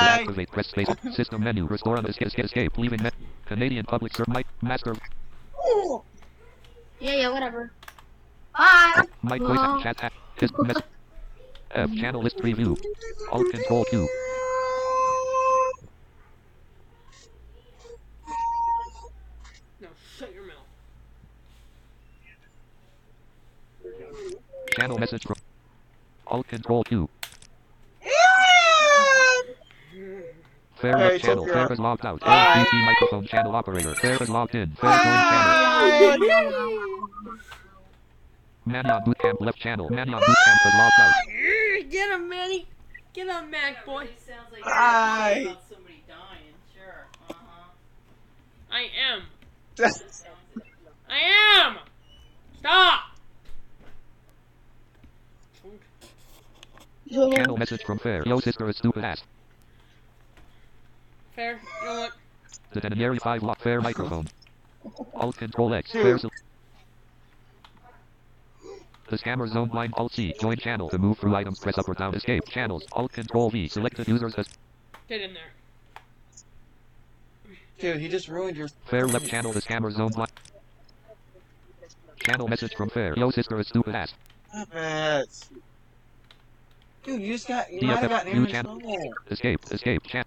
activate. Press space. System menu. Restore on escape. Leaving Canadian Public Service. Master. Ooh. Yeah, whatever. Bye. Mic voice chat. His mess. F channel list preview. Alt Control Q. No, shut your mouth. Channel message from Alt Control Q. Fair left channel. Fair is logged out. APT microphone channel operator. Fair is logged in. Fair join channel. Manny boot camp left channel. Manny boot camp is logged out. Get him, Manny. Get him, Mac boy. It sounds like Hi. you're about somebody dying. Sure. I am. I am. Stop. Channel message from Fair. Yo, sister is stupid ass. Fair. You know what? The Denary 5 lock Fair microphone. Alt Control X. Fair. The scammer zone blind Alt C. Join channel. To move through items, press up or down. Escape channels. Alt Control V. Selected users as. Get in there. Dude, he just ruined your... Fair left channel. The scammer zone blind. Channel message from Fair. Yo, sister is stupid ass. Dude, you just got... You might have gotten new him in channel. trouble. Escape chat.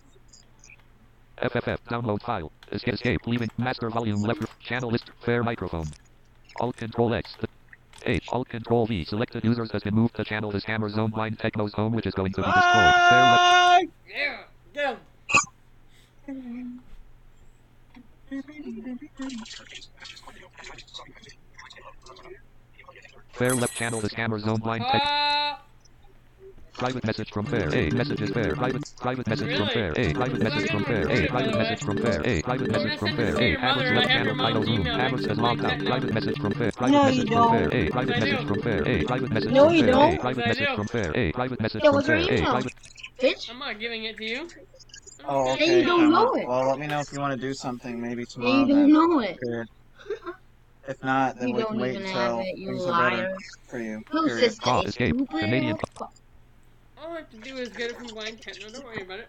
FFF. Download file. Escape. Leaving. Master volume left. Channel list. Fair microphone. Alt Control X. H. Alt Control V. Selected users has been moved to channel the scammer zone blind Techno's home, which is going to be destroyed. Fair left. Yeah. Get him. Fair left channel the scammer zone blind tech. Private message from Fair. A message is Fair. Private message from Fair. A private message from Fair. A private message from Fair. A private message from Fair. A Havertz left channel title room. Havertz has logged out. Private message from Fair. Private message from Fair. A private message from Fair. A private message from Fair. A private message from Fair. A private message from Fair. A private. Bitch. I'm not giving it to you. Oh, Then okay. you don't know it. Well, let me know if you want to do something maybe tomorrow. You don't know it. Good. If not, then You we don't can wait even until have it, you things are better liar. for you. Who Period. says Call that? escape. Canadian. All I have to do is get it from blind techno. Don't worry about it.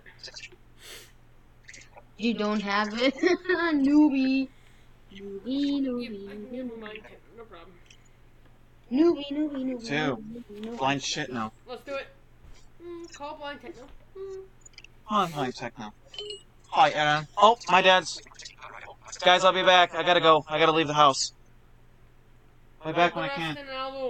You don't have it. Newbie. Yep, I can get it from blind techno. No problem. Newbie. Two. Blind shit now. Let's do it. Call blind techno. Hold on, blind techno. Hi, Aaron. Oh, my dad's. Guys, I'll be back. I gotta go. I gotta leave the house. I'll be back when I can.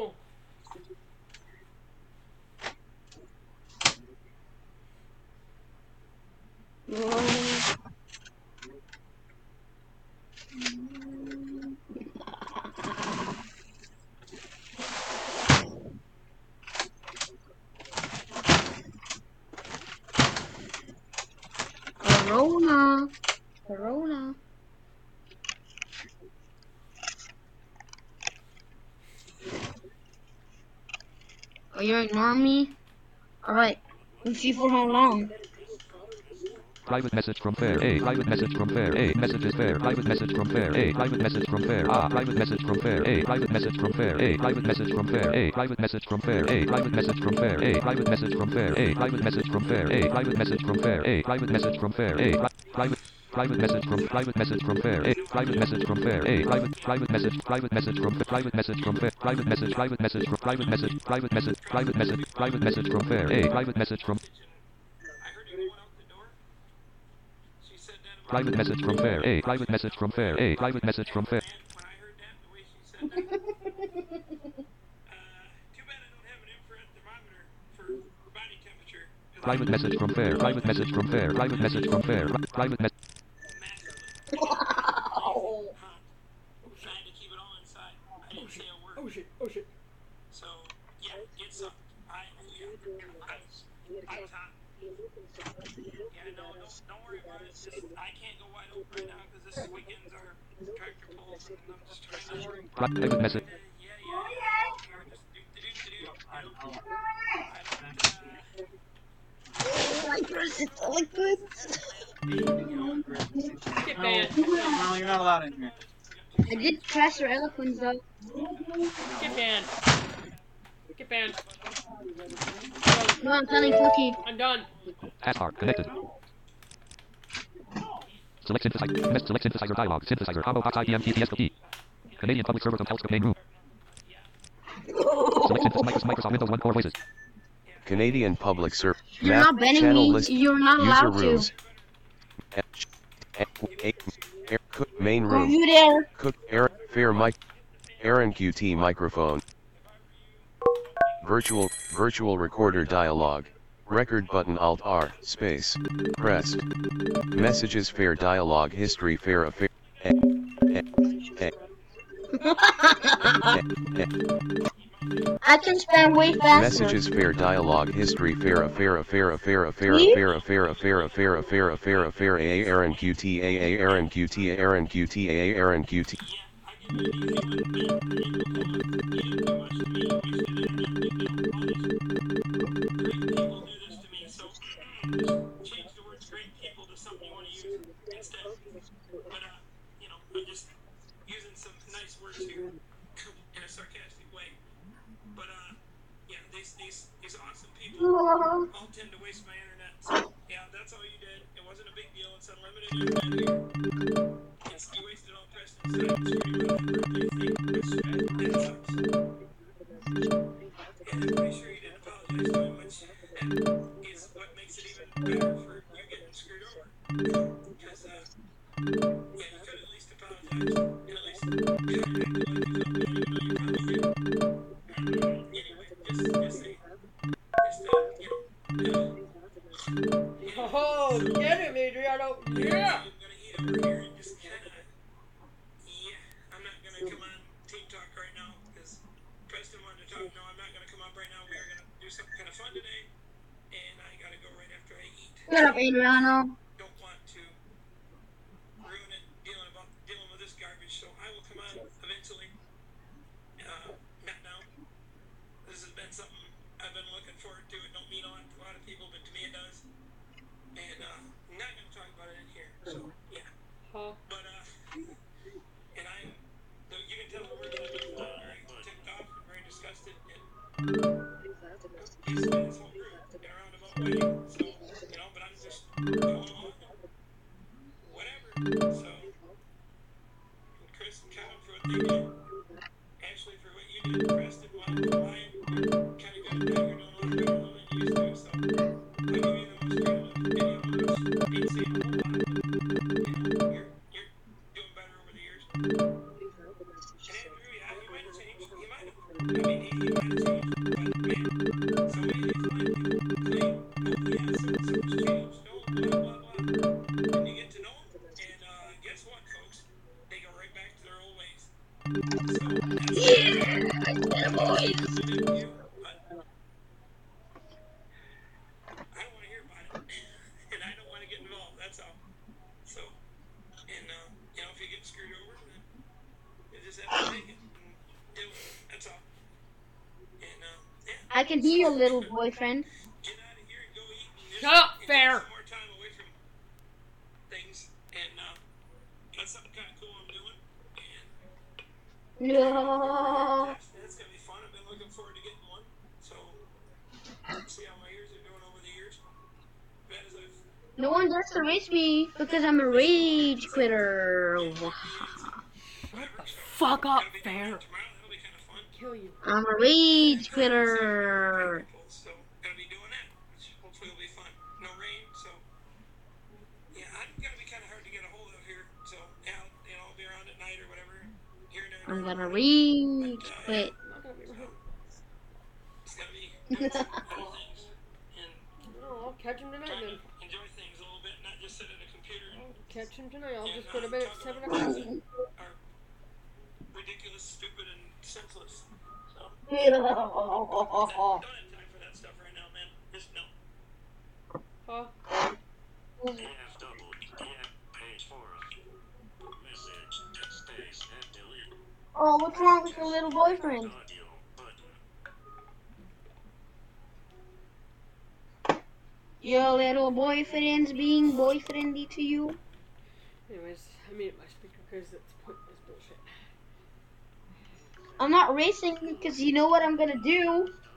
Corona. Oh, you're ignoring me? Alright. Let's see for how long. Private message from Fair. A private message from Fair. A message is Fair. Private message from Fair. A private message from Fair. A private message from Fair. A private message from Fair. A private message from Fair. A private message from Fair. A private message from Fair. A private message from Fair. A private message from Fair. A private message from Fair. A private message from Fair. A private message from Fair. A private message from Fair. A private message from Fair. Private message from private message from private message from Fair. A private message from private message from Fair. A private message from Fair. A private message from Fair. When I heard that, the way she said that, too bad I don't have an infrared thermometer for body temperature. Private message from Fair. Private message from Fair. Private message from Fair. Private message. Trying to keep it all inside. I didn't say a word. Oh shit. So, yeah, get some. I was hot. Yeah, no, don't worry about it. Just, I can't go wide open right now because this weekends are tractor pulls and I'm just trying to work. Private message. Yeah. Here, just do. I don't know. Like this. Get banned. No, you're not allowed in here. I did trash your eloquence though. Get banned. No, I'm telling Cookie. I'm done. Taskbar. Connected. Select synthesizer. Select synthesizer dialog. Synthesizer. Combo box IBM TTS key. Canadian public server from Telescope main room. Select synthesizer Microsoft Windows 1 core voices. Canadian public server. You're not banning channel me. list. You're not User allowed rooms. to. Cook main Are room. you there? Cook Aaron Fair mic. Aaron QT microphone. Virtual recorder dialog. Record button Alt R space pressed. Messages fair dialog history fair affair. I can spam way faster. Messages fair dialog history fair affair Me? a Aaron QT a Aaron QT a Aaron QT a Aaron QT. Change the words great people to something you want to use instead. But, you know, I'm just using some nice words here in a sarcastic way. But, yeah, these awesome people all tend to waste my internet. So, yeah, that's all you did. It wasn't a big deal. It's unlimited internet here. You wasted all Preston's time. It's pretty much a birthday thing, which that sucks. And I'm pretty sure you didn't apologize to him, which is what makes it even better for you getting screwed over. Because, yeah, you could at least apologize. And at least kind of act like you felt bad, even though you probably did. Anyway, just say, you know, Oh, get him, Adriano. Yeah. I'm gonna eat over here and just kind of, yeah, I'm not gonna come on Team Talk right now because Preston wanted to talk. No, I'm not gonna come up right now. We are gonna do something kind of fun today, and I gotta go right after I eat. Shut up, Adriano. Don't want to ruin it dealing with this garbage, so I will come on eventually. Not now. This has been something I've been looking forward to. It don't mean a lot to a lot of people, but to me it does. And I'm not gonna talk about it in here. So yeah. Huh? But and you can tell we're very ticked off and very disgusted. And he's been his whole group in a roundabout way. So you know, but I'm just going along. Whatever. So Chris and Kevin for what they did. Ashley for what you did. Preston, Mike, Ryan, you're kind of good at that. You're doing a lot better than you used to. So I give you the most credit of any of them, which ain't saying a whole lot. You're doing better over the years. And Andrew, yeah, he might have changed. He might have. I mean, he might have changed. But man, so many of these blind people claim, oh yeah, so-and-so's changed. Oh, blah, blah, blah. And you get to know them, and guess what, folks? They go right back to their old ways. So that's you, but I don't want to hear about it, and I don't want to get involved. That's all. So, and you know, if you get screwed over, then you just have to take it and deal with it. That's all. And yeah. I can be your little boyfriend. Get out of here and go eat. And just Shut up, and Fair. Get some more time away from things, and that's something kind of cool I'm doing. And No. that's gonna be fun. I've been looking forward to getting one. So, see how my ears are doing over the years. Bad as I've No one gets to race me because I'm a rage quitter. Fuck up, gonna be doing Fair. that tomorrow. That'll be kind of fun. Kill you. I'm a rage quitter. So, gonna be doing that, which hopefully will be fun. No rain, so yeah, I'm gonna be kind of hard to get a hold of here. So, yeah, I'll be around at night or whatever. Here and there. I'm gonna rage quit. I'm not gonna be right. It's gonna be doing some cool things and No, I'll catch him tonight trying then. to enjoy things a little bit, not just sit at a computer and Catch him tonight. I'll just go to bed at 7 o'clock. are ridiculous, stupid, and senseless. So, don't have time for that stuff right now, man. Just no. Huh? Page 4. Message, space, and delete. Oh, what's wrong with your little boyfriend? Audio button. Your little boyfriend's being boyfriendy to you? Anyways, I muted my speaker because it's pointless bullshit. I'm not racing because you know what I'm gonna do?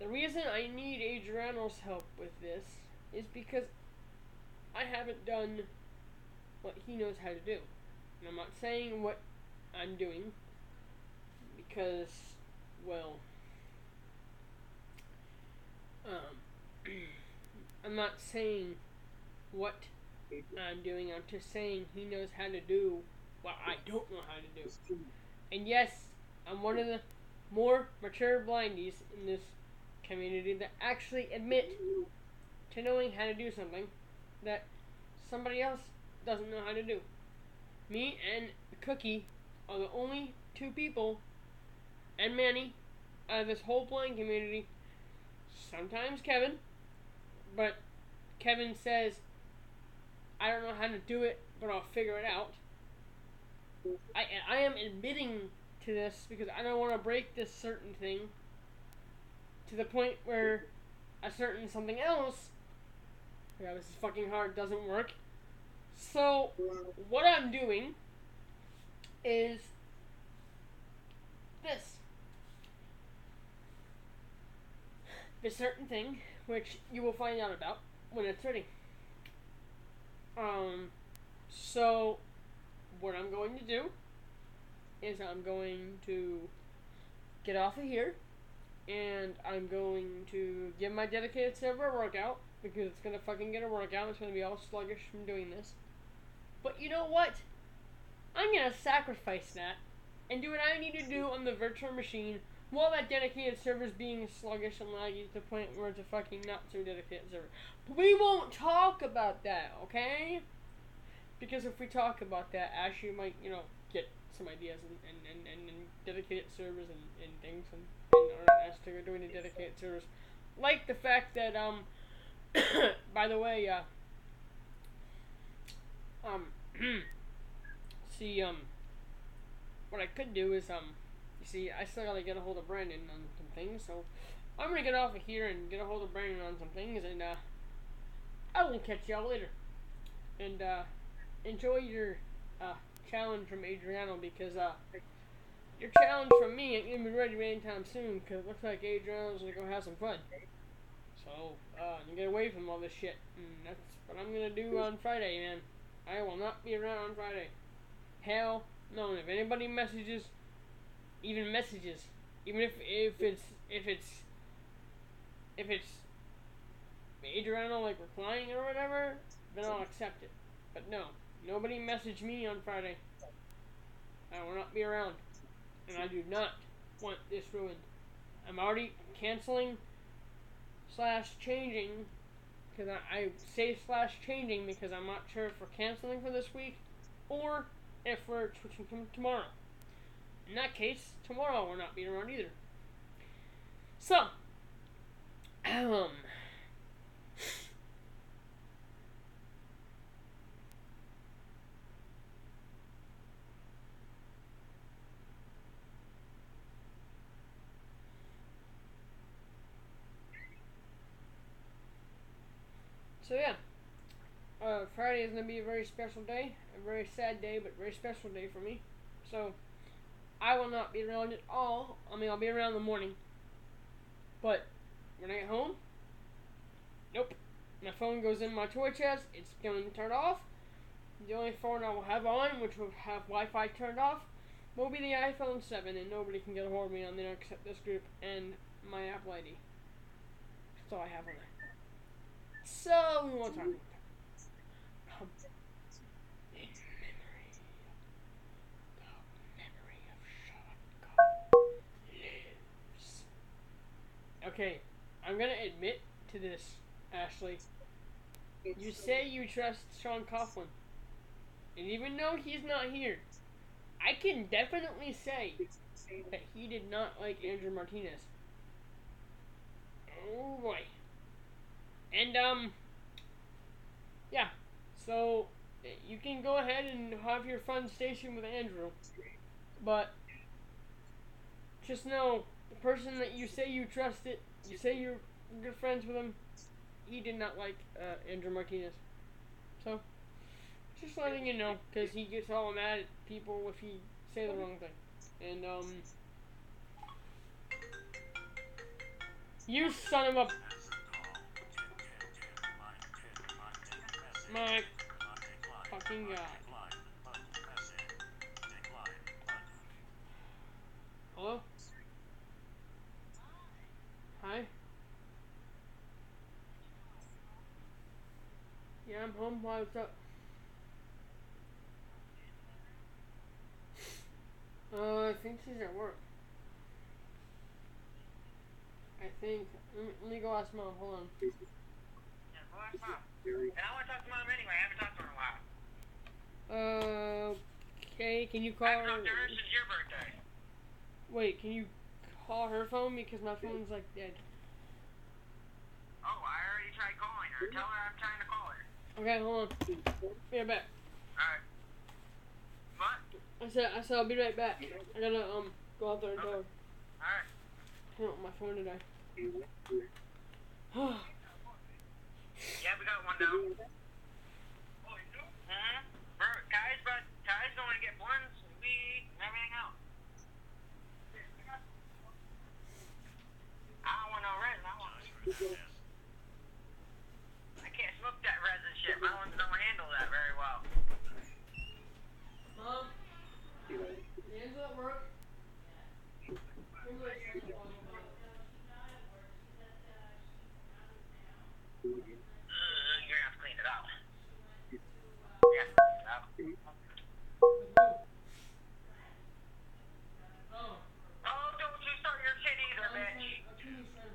The reason I need Adriano's help with this is because I haven't done what he knows how to do. And I'm not saying what I'm doing because, well, I'm not saying what I'm doing. I'm just saying he knows how to do what I don't know how to do. And yes, I'm one of the more mature blindies in this community that actually admit to knowing how to do something that somebody else doesn't know how to do. Me and Cookie are the only two people, and Manny, out of this whole blind community. Sometimes Kevin, but Kevin says, I don't know how to do it, but I'll figure it out. I am admitting to this because I don't want to break this certain thing to the point where a certain something else, yeah, this is fucking hard, doesn't work. So, what I'm doing is this. This certain thing, which you will find out about when it's ready. So, what I'm going to do is I'm going to get off of here, and I'm going to give my dedicated server a workout, because it's going to fucking get a workout. It's going to be all sluggish from doing this. But you know what? I'm going to sacrifice that and do what I need to do on the virtual machine while that dedicated server is being sluggish and laggy to the point where it's a fucking not so dedicated server. But we won't talk about that, okay? Because if we talk about that, Ashley might, get some ideas and dedicated servers and things and aren't asked to go doing the dedicated servers. Like the fact that, by the way, see, what I could do is, you see, I still gotta get a hold of Brandon on some things, so I'm gonna get off of here and get a hold of Brandon on some things, and, I will catch y'all later. And, enjoy your, challenge from Adriano, because, your challenge from me ain't gonna be ready anytime soon, because it looks like Adriano's gonna go have some fun. So, you get away from all this shit, and that's what I'm gonna do on Friday, man. I will not be around on Friday. Hell no. And if anybody messages, even if it's Adriano like replying or whatever, then I'll accept it. But no, nobody message me on Friday. I will not be around, and I do not want this ruined. I'm already canceling / changing, because I say / changing because I'm not sure if we're canceling for this week or if we're switching to tomorrow. In that case, tomorrow we're not being around either. So, So yeah, Friday is going to be a very special day, a very sad day, but very special day for me. So, I will not be around at all. I mean, I'll be around in the morning, but when I get home, nope. My phone goes in my toy chest, it's going to turn off. The only phone I will have on, which will have Wi-Fi turned off, will be the iPhone 7, and nobody can get a hold of me on there except this group and my Apple ID. That's all I have on there. So, we won't talk about that. In memory of Sean lives. Okay, I'm gonna admit to this, Ashley. You say you trust Sean Coughlin. And even though he's not here, I can definitely say that he did not like Andrew Martinez. Oh boy. And, yeah, so, you can go ahead and have your fun station with Andrew, but, just know, the person that you say you trusted, you say you're good friends with him, he did not like, Andrew Martinez. So, just letting you know, because he gets all mad at people if he say the wrong thing. And, You son of a... My fucking god. Hello? Hi? Yeah, I'm home. Why, what's up? I think she's at work. I think. Let me go ask Mom. Hold on. Yeah, go ask Mom. And I want to talk to Mom anyway. I haven't talked to her in a while. Okay, can you call I haven't her? talked to her since your birthday. Wait, can you call her phone? Because my phone's like dead. Oh, I already tried calling her. Tell her I'm trying to call her. Okay, hold on. Be right back. Alright. What? I said I'll be right back. I gotta go out there and tell her. Alright. I don't want my phone to die. Yeah, we got one now. Mm-hmm. Guys going to get blunts, weed, and everything else. I don't want no resin. I want I can't smoke that resin shit. My lungs don't handle that very well. Mom? Angela at work? You're gonna have to clean it out. Yeah, clean it out. Oh, don't you start your shit either, bitch. Can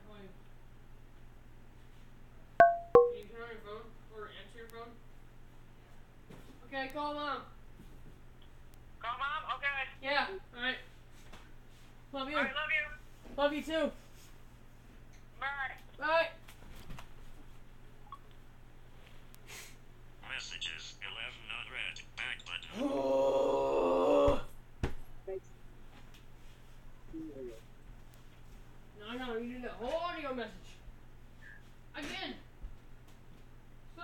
you turn on your phone? Or answer your phone? Okay, call Mom. Call Mom? Okay. Yeah, alright. Love you. Alright, love you. Love you too. Bye. Bye. Messages 11 not read. Back button. Now I gotta redo that whole audio message. Again. So.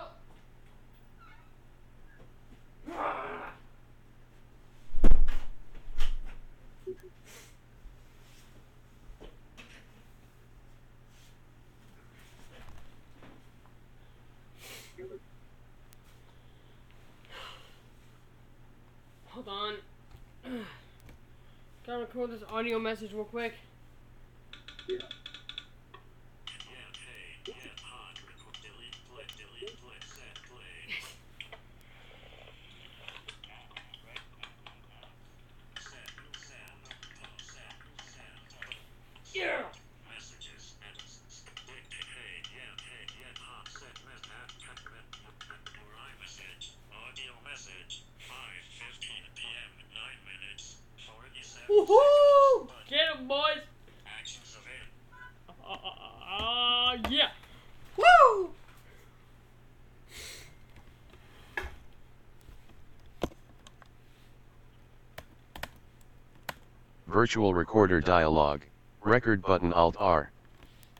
Hold on. Gotta record this audio message real quick. Yeah. Messages. Audio message. 5:15 p.m. 9 minutes. 47 Woohoo! seconds. Get 'em, boys! Actions available. Yeah. Woo! Virtual recorder dialog. Record button Alt R.